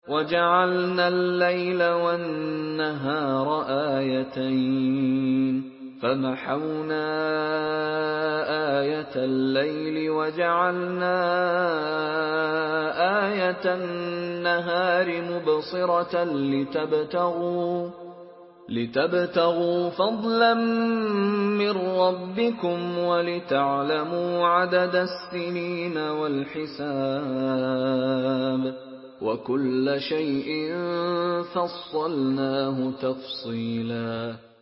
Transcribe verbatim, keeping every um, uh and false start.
وَجَعَلْنَا اللَّيْلَ وَالنَّهَارَ آيَتَيْنِ فَمَحَوْنَا آيَةَ اللَّيْلِ وَجَعَلْنَا آيَةَ النَّهَارِ مُبْصِرَةً لِتَبْتَغُوا فَضْلًا مِّن رَّبِّكُمْ وَلِتَعْلَمُوا عَدَدَ السِّنِينَ وَالْحِسَابَ ۚ وَكُلَّ شَيْءٍ فَصَّلْنَاهُ تَفْصِيلًا